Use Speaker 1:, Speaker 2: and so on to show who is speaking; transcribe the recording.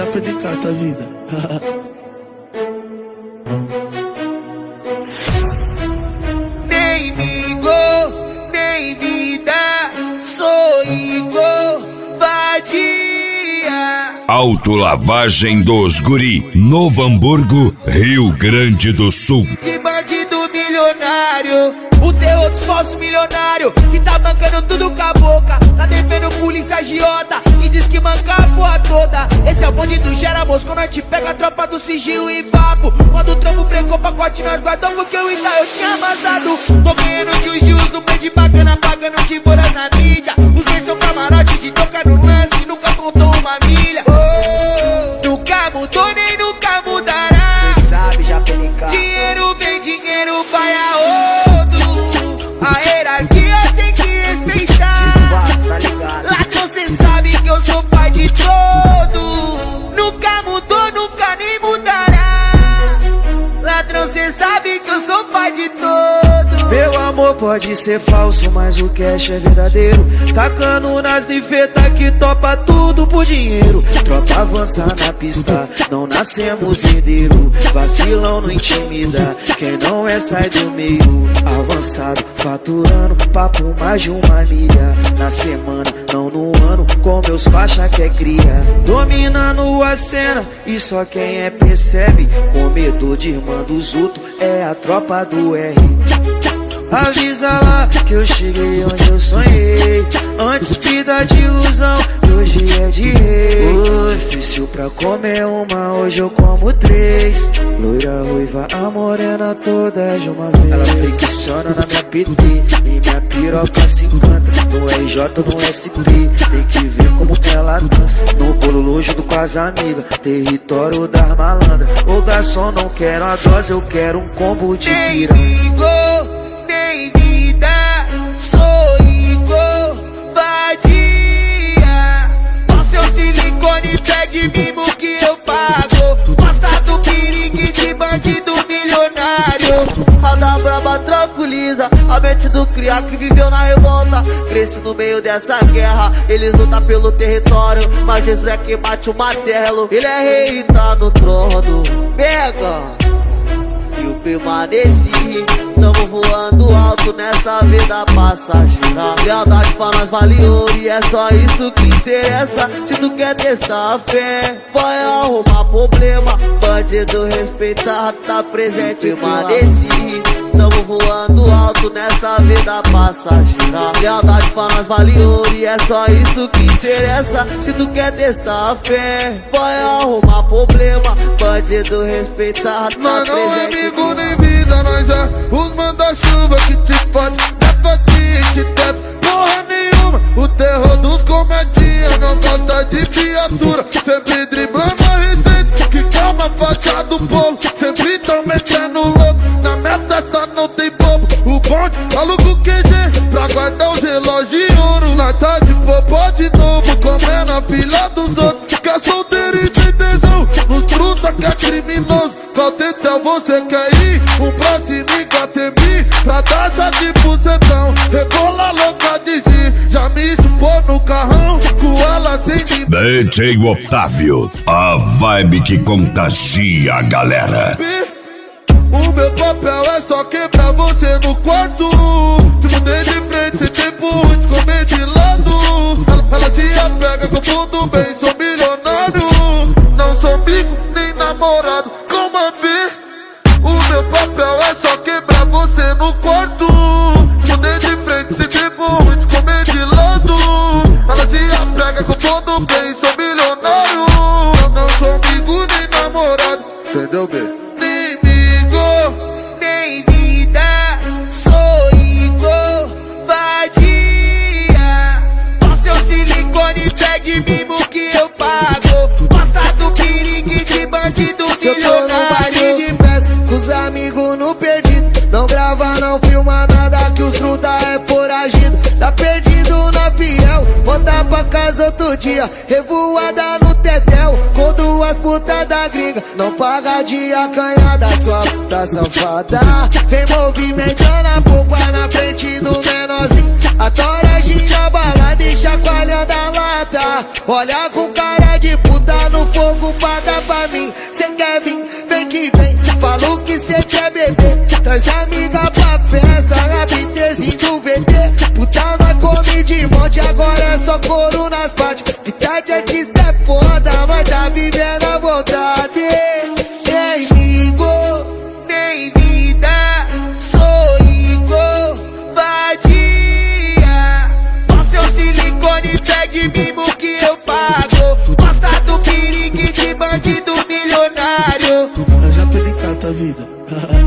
Speaker 1: já pedicata a vida.
Speaker 2: Nem amigo, nem vida, sou Igor Vadia.
Speaker 3: Autolavagem dos Guri, Novo Hamburgo, Rio Grande do Sul.
Speaker 2: De bandido milionário, o terror dos falsos milionários, que tá bancando tudo com a boca, tá devendo polícia agiota e diz que manca a porra toda. Esse é o bonde do Gera Mosco, nós te pega a tropa do sigilo e vapo. Quando o trampo brecou pacote, nós guardamos porque o Ita eu tinha vazado. Tô ganhando jiu-jitsu no pé de bacana, pagando de voraz na mídia. Os dois são camarote de tocar no lance, nunca contou uma milha. Nunca mudou nem nunca mudará.
Speaker 4: Cê sabe, já penica.
Speaker 2: Dinheiro vem, dinheiro vai a outro. A hierarquia tem que respeitar. Ladrão, cê sabe que eu sou pai de todo. Nunca mudou, nunca nem mudará. Ladrão, cê sabe que eu sou pai de todo.
Speaker 4: Meu amor pode ser falso, mas o cash é verdadeiro. Tacando nas nifetas que topa tudo por dinheiro. Tropa avança na pista, não nascemos herdeiro. Vacilão não intimida, quem não é sai do meio. Avançado, faturando, papo mais de uma milha. Na semana, não no ano, com meus faixa que é cria. Dominando a cena, e só quem é percebe. Comedor de irmã dos outros, é a tropa do R. Avisa lá que eu cheguei onde eu sonhei. Antes vida de ilusão, e hoje é de rei. Difícil pra comer uma, hoje eu como três. Loira, ruiva, a morena toda é de uma vez. Ela flexiona na minha PT e minha piroca se encanta. No RJ, no SP, tem que ver como ela dança. No bolo junto com as amigas, território das malandras. Ô garçom, não quero a dose, eu quero um combo de piranha.
Speaker 2: Nem vida, sou Igor Vadia. Ó seu silicone, pegue mimo que eu pago. Gosta do perigo de bandido milionário. A da braba tranquiliza a mente do cria que viveu na revolta. Cresce no meio dessa guerra, eles lutam pelo território, mas Jesus é que bate o martelo. Ele é rei e tá no trono. Pega! E eu permaneci, tamo voando alto nessa vida passageira. Lealdade pra nós vale ouro e é só isso que interessa. Se tu quer testar a fé, vai arrumar problema. Bandido respeitado, tá presente, permaneci. Tamo voando alto nessa vida passageira. Lealdade pra nós vale ouro e é só isso que interessa. Se tu quer testar a fé, vai arrumar problema. Bandido respeitado, tá presente.
Speaker 5: Não é amigo nem vida, nós é os manda-chuva que te fode. Leva que te deve porra nenhuma. O terror dos comediantes não gosta de viatura. Sempre driblando a receita que calma a faixa do bolo. Sempre tão metendo louco, na meta tá não tem bobo. O bonde aluga o QG pra guardar os relógios de ouro. Nós tá de popó de novo, comendo a filha dos outros. Que é solteiro e tem tesão, nos fruta que é criminoso. Qual tetel você quer ir? Um próximo Iguatemi pra taxa de bucetão. Rebola louca de G, já me chupou no carrão. Com ela sem mim.
Speaker 3: DJ Otávio, a vibe que contagia a galera.
Speaker 5: O meu papel é só quebrar você no quarto. Se mudei de frente, sem tempo ruim de comer de lado. Ela se apega com tudo bem, sou milionário. Não sou amigo nem namorado, calma B. O meu papel é só quebrar você no quarto. Se mudei de frente, sem tempo ruim de comer de lado. Ela se apega com tudo bem, sou milionário. Não sou amigo nem namorado, entendeu, B?
Speaker 2: Nem vida, sou Igor Vadia. Ó seu silicone, pegue mimo que eu pago. Gosta do perigo de bandido milionário.
Speaker 4: Se eu tô no baile de pressa, com os amigos no perdido. Não grava, não filma nada que os fruta é foragido. Tá perdido na fiel, voltar pra casa outro dia. Revoada no tetel, com duas putas da gringa. Não paga de acanhada, sua puta safada. Vem movimentando a polpa na frente do menorzinho. Adora gira balada e chacoalhando a lata. Olha com cara de puta no fogo,
Speaker 2: Traz amiga pra festa, rabiterzinho do VT. Puta, nós come de monte, agora é só couro nas partes. Vida de artista é foda, nós tá vivendo à vontade. Nem ligo, nem vida, sou Igor Vadia. Com seu silicone, pegue mimo que eu pago. Gosta do perigo de bandido milionário.
Speaker 4: Já tô ligado a vida.